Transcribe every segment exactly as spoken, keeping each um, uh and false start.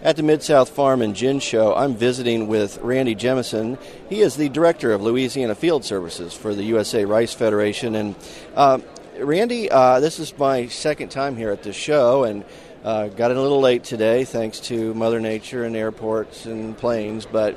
At the Mid-South Farm and Gin Show, I'm visiting with Randy Jemison. He is the Director of Louisiana Field Services for the U S A Rice Federation. And uh, Randy, uh, this is my second time here at the show, and uh, got in a little late today thanks to Mother Nature and airports and planes. But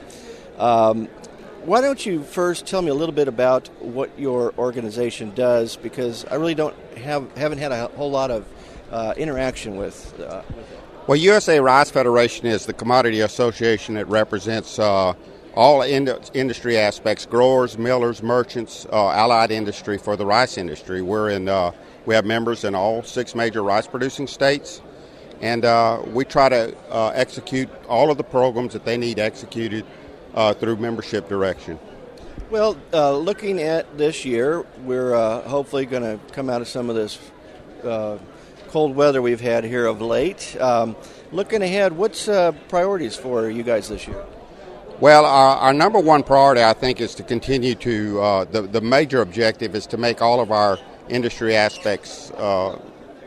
um, why don't you first tell me a little bit about what your organization does, because I really don't have haven't had a whole lot of uh, interaction with, uh, with it. Well, U S A Rice Federation is the commodity association that represents uh, all ind- industry aspects: growers, millers, merchants, uh, allied industry for the rice industry. We're in. Uh, we have members in all six major rice-producing states, and uh, we try to uh, execute all of the programs that they need executed uh, through membership direction. Well, uh, looking at this year, we're uh, hopefully going to come out of some of this Uh, cold weather we've had here of late. Um, looking ahead, what's uh, priorities for you guys this year? Well, our, our number one priority, I think, is to continue to, uh, the, the major objective is to make all of our industry aspects uh,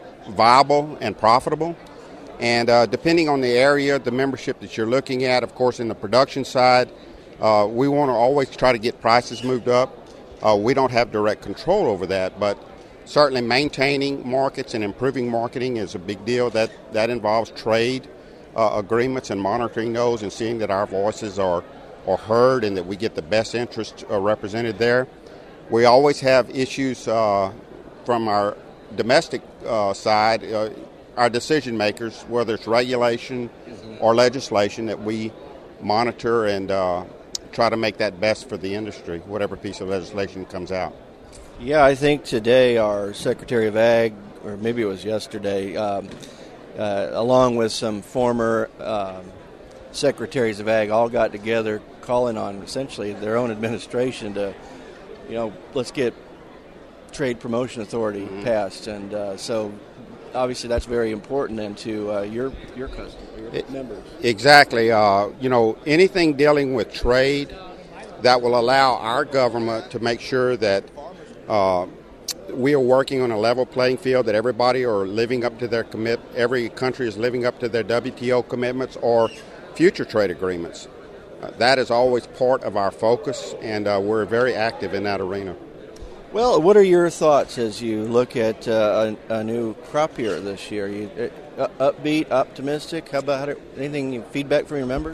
viable and profitable. And uh, depending on the area, the membership that you're looking at, of course, in the production side, uh, we want to always try to get prices moved up. Uh, we don't have direct control over that, but certainly maintaining markets and improving marketing is a big deal. That that involves trade uh, agreements and monitoring those and seeing that our voices are, are heard and that we get the best interest uh, represented there. We always have issues uh, from our domestic uh, side, uh, our decision makers, whether it's regulation mm-hmm. or legislation, that we monitor and uh, try to make that best for the industry, whatever piece of legislation comes out. Yeah, I think today our Secretary of Ag, or maybe it was yesterday, um, uh, along with some former um, Secretaries of Ag, all got together calling on essentially their own administration to, you know, let's get Trade Promotion Authority mm-hmm. passed. And uh, so obviously that's very important and to uh, your your customers, your it, members. Exactly. Uh, you know, anything dealing with trade that will allow our government to make sure that Uh, we are working on a level playing field, that everybody are living up to their commit. Every country is living up to their W T O commitments or future trade agreements. Uh, that is always part of our focus, and uh, we're very active in that arena. Well, what are your thoughts as you look at uh, a, a new crop year this year? You uh, upbeat, optimistic? How about it? Anything feedback from your members?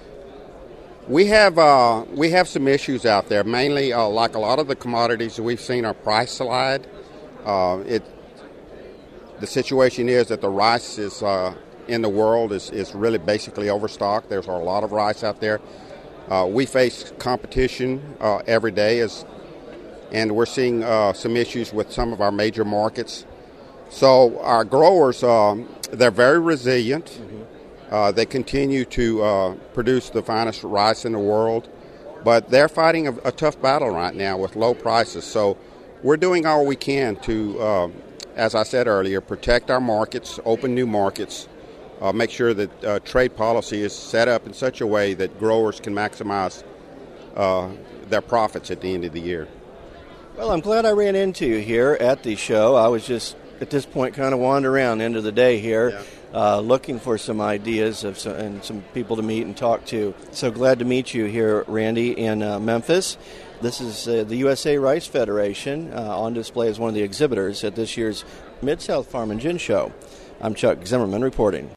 We have uh, we have some issues out there. Mainly, uh, like a lot of the commodities that we've seen, our price slide. Uh, it the situation is that the rice is uh, in the world is, is really basically overstocked. There's a lot of rice out there. Uh, we face competition uh, every day, as and we're seeing uh, some issues with some of our major markets. So our growers, um, they're very resilient. Mm-hmm. Uh, they continue to uh, produce the finest rice in the world, but they're fighting a, a tough battle right now with low prices. So we're doing all we can to, uh, as I said earlier, protect our markets, open new markets, uh, make sure that uh, trade policy is set up in such a way that growers can maximize uh, their profits at the end of the year. Well, I'm glad I ran into you here at the show. I was just, at this point, kind of wandering around end of the day here. Yeah. Uh, looking for some ideas of some, and some people to meet and talk to. So glad to meet you here, Randy, in uh, Memphis. This is uh, the U S A Rice Federation uh, on display as one of the exhibitors at this year's Mid-South Farm and Gin Show. I'm Chuck Zimmerman reporting.